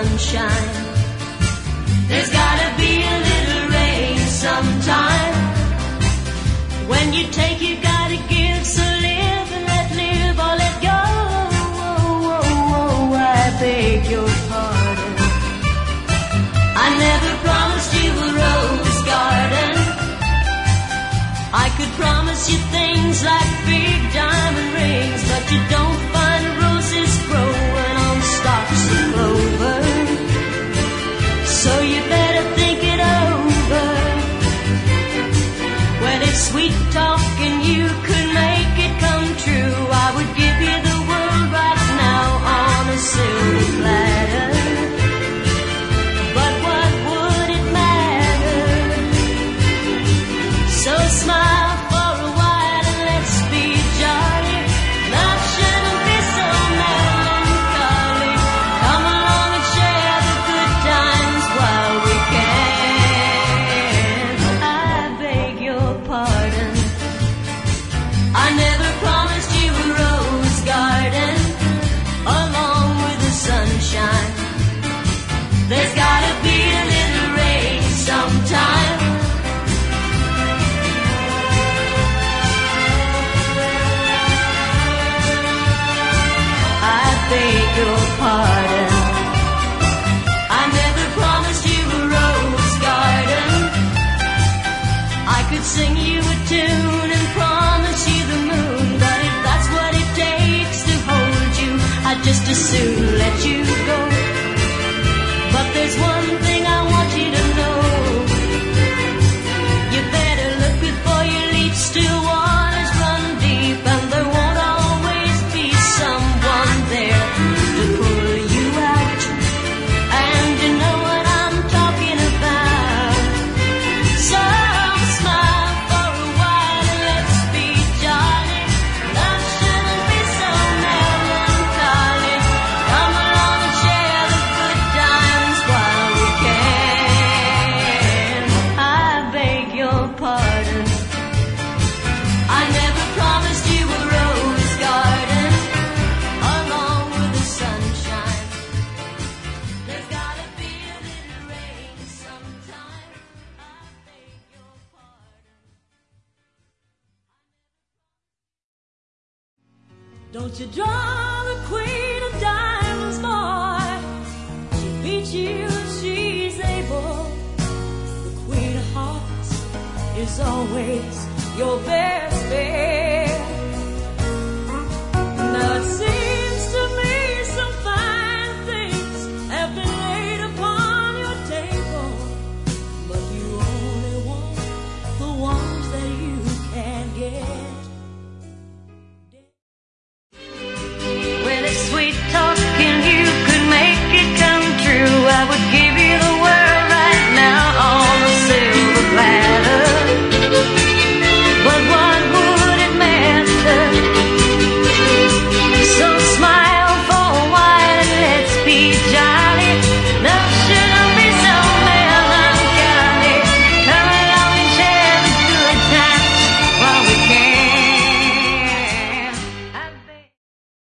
sunshine. There's gotta be a little rain sometime. When you take, you gotta give, so live and let live or let go. I beg your pardon. I never promised you a rose garden. I could promise you things like big diamond rings, but you don't find roses growing on stalks of clover. So you better think it over. Well, if sweet talking you could make it come true, I would give you the world right now on a silver platter. But what would it matter? So smile for a while and let's be jolly. Love shouldn't be so melancholy. Come along and share the good times while we can. I beg your pardon. I never promised you a rose garden along with the sunshine. There's gotta be a little rain sometime. I beg your pardon. I never promised you a rose garden. I could sing you a tune and promise you the moon, but if that's what it takes to hold you, I'd just as soon let you go. But there's one thing I want you to know. You better look before you leap. Still waters run deep, and there won't always be someone there to pull you out. And you know what I'm talking about. So smile for a while and let's be jolly. Love shouldn't be so melancholy. Come along and share the good times while we can. I beg your pardon. I never promised you a rose garden along with the sunshine. There's gotta be a little rain sometime. I beg your pardon. Don't you draw the queen of diamonds, boy. She beats you if she's able. The queen of hearts is always your best bet.